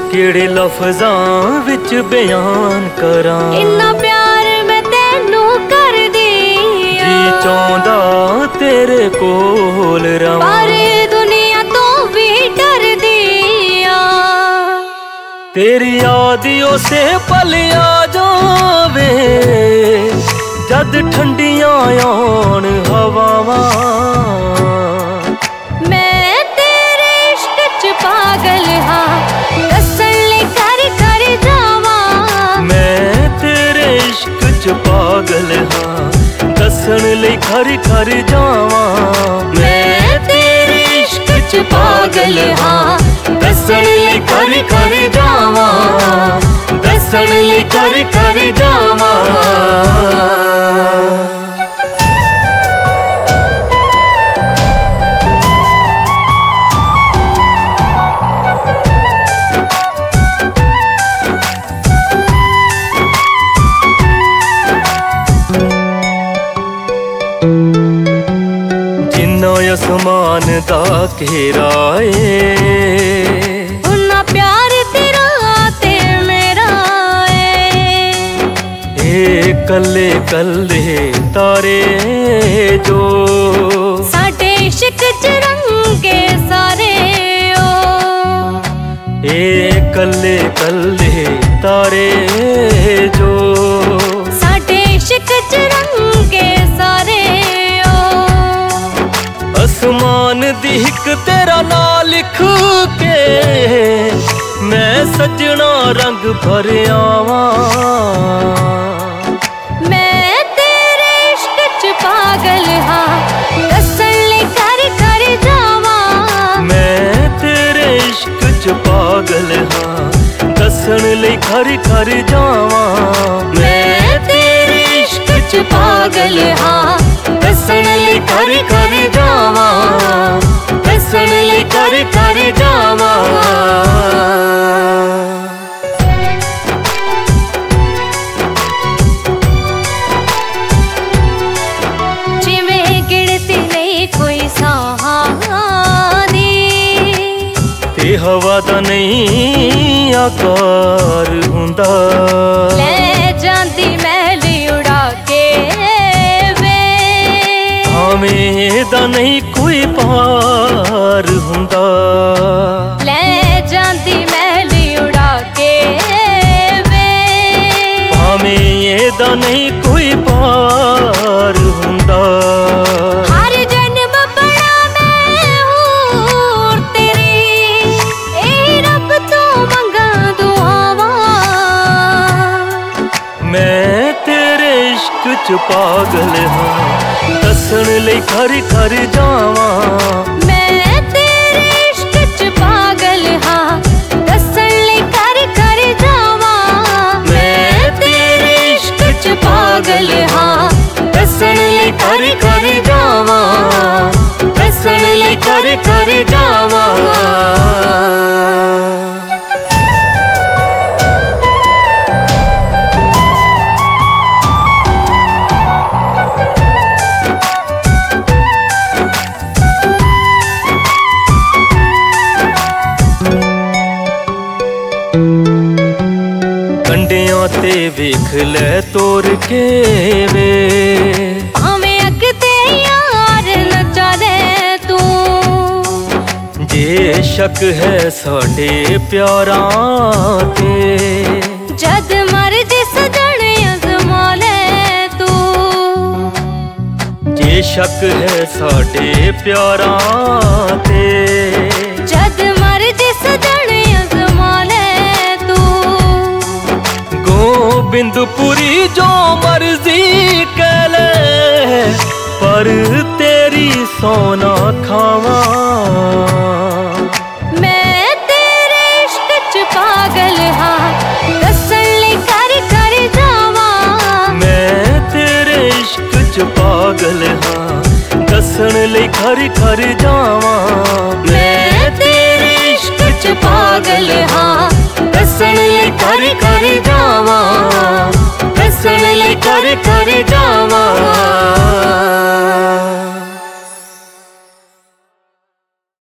ਕਿਹੜੇ ਲਫ਼ਜ਼ਾਂ ਵਿੱਚ ਬਿਆਨ ਕਰਾਂ। ਇੰਨਾ ਪਿਆਰ ਮੈਂ ਤੈਨੂੰ ਕਰਦੀ ਆਂ, ਜੀ ਚਾਹੁੰਦਾ ਤੇਰੇ ਕੋਲ ਰਵਾਂ, ਪਰ ਦੁਨੀਆ ਤੋਂ ਵੀ ਡਰਦੀ ਆਂ। ਤੇਰੀ ਯਾਦ ਉਸੇ ਪਲ ਆ ਜਾਵੇ ਜਦ ਠੰਡੀਆਂ ਆਉਣ ਹਵਾਵਾਂ। ਮੈਂ ਤੇਰੇ ਇਸ਼ਕ 'ਚ ਪਾਗਲ ਹਾਂ, ਦੱਸਣ ਲਈ ਕਰ ਕਰ ਜਾਵਾਂ। ਮੈਂ ਤੇਰੇ ਇਸ਼ਕ 'ਚ ਪਾਗਲ ਹਾਂ, ਦੱਸਣ ਲਈ ਕਰ ਕਰ ਜਾਵਾਂ। ਮੈਂ ਤੇਰੇ ਇਸ਼ਕ 'ਚ ਪਾਗਲ ਹਾਂ, ਦੱਸਣ ਲਈ ਕਰ ਕਰ ਜਾਵਾਂ, ਦੱਸਣ ਲਈ ਕਰ ਕਰ ਜਾਵਾਂ। ਜਿੰਨਾ ਅਸਮਾਨ ਦਾ ਘੇਰਾ ਏ, ਉਨਾ ਪਿਆਰ ਤੇਰਾ ਤੇ ਮੇਰਾ ਏ। ਇਹ ਕੱਲੇ ਕੱਲੇ ਤਾਰੇ ਜੋ ਸਾਡੇ ਇਸ਼ਕ 'ਚ ਰੰਗੇ ਸਾਰੇ ਓ। ਇਹ ਕੱਲੇ ਕੱਲੇ ਤਾਰੇ ਜੋ ਸਾਡੇ ਇਸ਼ਕ 'ਚ ਰੰਗੇ ਸਾਰੇ ਓ। ਅਸਮਾਨ ਦੀ ਇੱਕ ਤੇਰਾ ਨਾਂ ਲਿਖ ਕੇ ਮੈਂ ਸੱਜਣਾ ਰੰਗ ਭਰ ਆਵਾਂ। ਮੈਂ ਤੇਰੇ ਇਸ਼ਕ 'ਚ ਪਾਗਲ ਹਾਂ, ਦੱਸਣ ਲਈ ਕਰ ਕਰ ਜਾਵਾਂ। ਮੈਂ ਤੇਰੇ ਇਸ਼ਕ 'ਚ ਪਾਗਲ ਹਾਂ, ਦੱਸਣ ਲਈ ਕਰ ਕਰ ਜਾਵਾਂ। ਮੈਂ ਤੇਰੇ ਇਸ਼ਕ 'ਚ ਪਾਗਲ ਹਾਂ, ਦੱਸਣ ਲਈ ਕਰ ਕਰ ਜਾਵਾਂ, ਦੱਸਣ ਲਈ ਕਰ ਕਰ ਜਾਵਾਂ। ਜਿਵੇਂ ਗਿਣਤੀ ਨਹੀਂ ਕੋਈ ਸਾਹਾਂ ਦੀ, ਤੇ ਹਵਾ ਦਾ ਨਹੀਂ ਆਕਾਰ ਹੁੰਦਾ। ਲੈ ਜਾਂਦੀ ਮਹਿਲ ਉਡਾ ਕੇ ਵੇ, ਭਾਵੇਂ ਦਾ ਨਹੀਂ ਕੋਈ ਪਾਰ ਹੁੰਦਾ। ਲੈ ਜਾਂਦੀ ਮਹਿਲ ਉਡਾ ਕੇ ਵੇ, ਭਾਵੇਂ ਦਾ ਨਹੀਂ ਕੋਈ ਪਾਰ ਹੁੰਦਾ। ਹਰ ਜਨਮ ਬਣਾ ਮੈਂ ਹੂਰ ਤੇਰੀ, ਇਹ ਰੱਬ ਤੋਂ ਮੰਗਾਂ ਦੁਆਵਾਂ। ਮੈਂ ਤੇਰੇ ਇਸ਼ਕ 'ਚ ਪਾਗਲ ਹਾਂ, ਦੱਸਣ ਲਈ ਕਰ ਕਰ ਜਾਵਾਂ। ਮੈਂ ਤੇਰੇ ਇਸ਼ਕ 'ਚ ਪਾਗਲ ਹਾਂ, ਦੱਸਣ ਲਈ ਕਰ ਕਰ ਜਾਵਾਂ। ਮੈਂ ਤੇਰੇ ਇਸ਼ਕ 'ਚ ਪਾਗਲ ਹਾਂ, ਦੱਸਣ ਲਈ ਕਰ ਕਰ ਜਾਵਾਂ, ਦੱਸਣ ਲਈ ਕਰ ਕਰ ਜਾਵਾਂ। ਕੰਡਿਆਂ ਤੇ ਵੇਖ ਲੈ ਤੋਰ ਕੇ ਵੇ, ਭਾਵੇਂ ਅੱਗ ਤੇ ਯਾਰ ਨਚਾ ਦੇ ਤੂੰ। ਜੇ ਸ਼ੱਕ ਹੈ ਸਾਡੇ ਪਿਆਰਾਂ ਤੇ, ਜਦ ਮਰਜ਼ੀ ਸਜਣ ਅਜ਼ਮਾ ਲੈ ਤੂੰ। ਜੇ ਸ਼ੱਕ ਹੈ ਸਾਡੇ ਪਿਆਰਾਂ ਤੇ, ਜਦ ਮਰਜ਼ੀ ਸਜਣ ਅਜ਼ਮਾ ਲੈ ਤੂੰ। ਗੋਬਿੰਦਪੁਰੀ ਜੋ ਮਰਜ਼ੀ ਕਹਿ ਲੈ, ਪਰ ਤੇਰੀ ਸੋਨਾ ਖਾਵਾਂ। ਮੈਂ ਤੇਰੇ ਇਸ਼ਕ 'ਚ ਪਾਗਲ ਹਾਂ, ਦੱਸਣ ਲਈ ਕਰ ਕਰ ਜਾਵਾਂ। ਮੈਂ ਤੇਰੇ ਇਸ਼ਕ 'ਚ ਪਾਗਲ ਹਾਂ, ਦੱਸਣ ਲਈ ਕਰ ਕਰ ਜਾਵਾਂ। ਮੈਂ ਤੇਰੇ ਇਸ਼ਕ 'ਚ ਪਾਗਲ ਹਾਂ, ਦੱਸਣ ਲਈ ਕਰ ਕਰ ਜਾਵਾਂ, ਦੱਸਣ ਲਈ ਕਰ ਕਰ ਜਾਵਾਂ।